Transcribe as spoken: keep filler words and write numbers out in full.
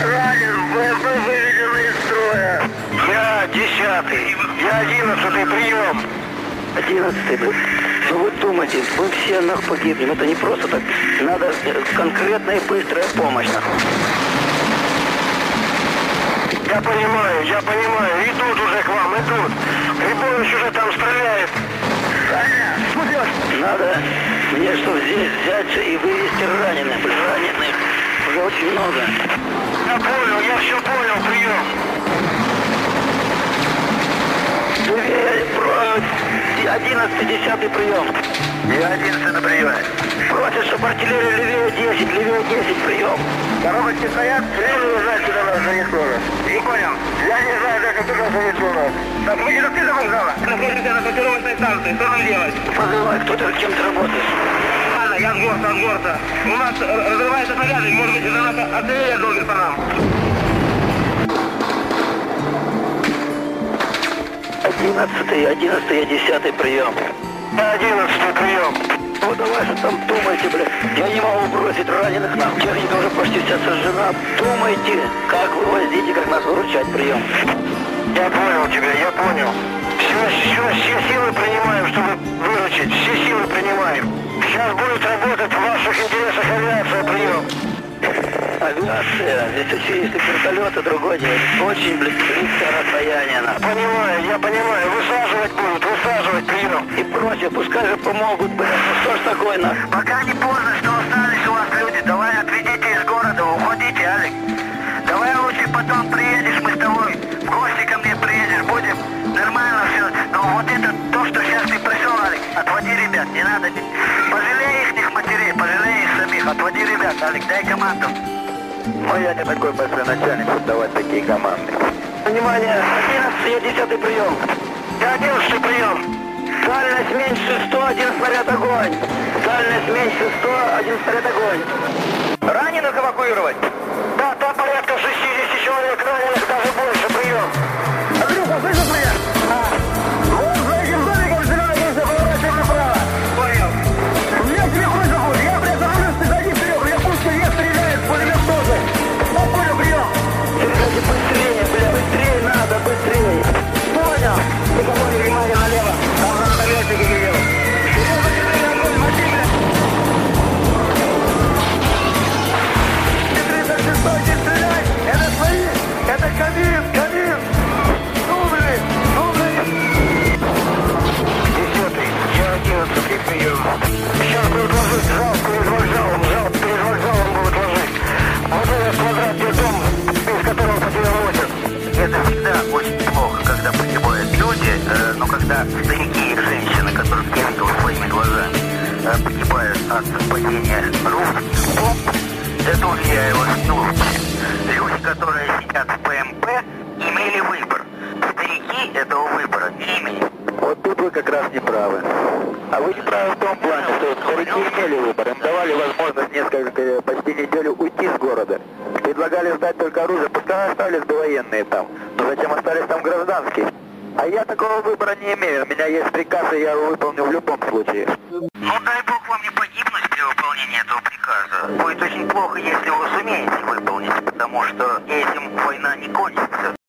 Ранен, БМП выведены из строя. Я десятый, я одиннадцатый, прием. Одиннадцатый, вы, ну вы думаете, вы все нах погибнем, это не просто так, надо конкретная и быстрая помощь. Я понимаю, я понимаю, идут уже к вам, идут. Грибович уже там стреляет. Саня, слышишь? Надо мне что здесь взять и вывести раненых, раненых уже очень много. Я понял, я все понял, прием. Левее, про... одиннадцатый, десятый прием. Я одиннадцатый на приеме. Просят, чтобы артиллерия левее десять, левее десять прием. Коробочки стоят, время не знаю, куда нас занесло. Не понял. Я не знаю, даже куда занесло нас. Так, мы не расписываем вокзала. Находимся на сортировочной станции, что нам делать? Позывай, кто ты, кем ты работаешь? Ладно, я с горта, с горта. У нас разрывается порядок, может быть, из-за нас артиллерия долбит по нам. Одиннадцатый, одиннадцатый, десятый прием. Одиннадцатый прием. Ну давай же там думайте, бля. Я не могу бросить раненых нам. Техника уже почти вся сожжена. Думайте, как вывозить и как нас выручать. Прием. Я понял тебя, я понял. Все, все, все силы принимаем, чтобы выручить. Все силы принимаем. Сейчас будет работать в ваших интересах авиация, прием. Авиация. Здесь еще есть вертолеты, другой день. Очень близкое расстояние нам. Понимаю, я понимаю. Высаживать будут, высаживать, прием. И прочее, пускай же помогут, блядь. Ну что ж такое нах? Пока не поздно, что остались у вас люди. Давай отведите из города, уходите, Алик. Давай лучше потом приедешь, мы с тобой в гости ко мне приедешь, будем нормально все. Но вот это, то, что сейчас ты пришел, Алик, отводи ребят, не надо. Пожалей ихних матерей, пожалей их самих, отводи ребят, Алик, дай команду. Ну я не такой большой начальник, чтобы давать такие команды. Внимание, одиннадцатый, десятый прием. Я одиннадцатый прием. Дальность меньше сто, один снаряд огонь. Дальность меньше сто, один снаряд огонь. Раненых эвакуировать? Да, там порядка шестьдесят человек раненых, даже больше, прием. Андрюха, слышишь меня? А, вон за этим домиком зеленый нельзя, поворачиваем направо. Понял. Я тебе хуй заходит, я призовлюсь, ты зайди вперед, я пусть не стреляет, пулемет тоже. Ну, понял, прием. Сережа, быстрее, бля, быстрее надо, быстрее. Понял. Ты какое внимание налево? Там на автоматике видел. Сережа, тебе огонь, мочи, бля. тридцать шестой, не стреляй, это свои, это камин, камин. Ну, блин, ну, блин. Десятый, я одиннадцатый прием. Сейчас будут ложить залп перед вокзалом, залп перед вокзалом будут ложить. Вот этот квадрат, где дом, из которого потерял лошадь. Это всегда очень плохо, когда погибают люди, э, но когда старики и женщины, которых я видел своими глазами, э, погибают от падения русских бомб, это уж я его слушаю. Люди, которые сидят в БМП, имели выбор. Старики этого выбора не имели. Вот тут вы как раз не правы. А вы не правы в том плане, что старики имели выбор. Им давали возможность несколько, почти неделю уйти с города. Предлагали сдать только оружие, пускай остались довоенные там. Но зачем остались там гражданские? А я такого выбора не имею. У меня есть приказ, и я его выполню в любом случае. Ну дай бог вам не погибнуть при выполнении этого приказа. Будет очень плохо, если вы сумеете выполнить, потому что этим война не кончится.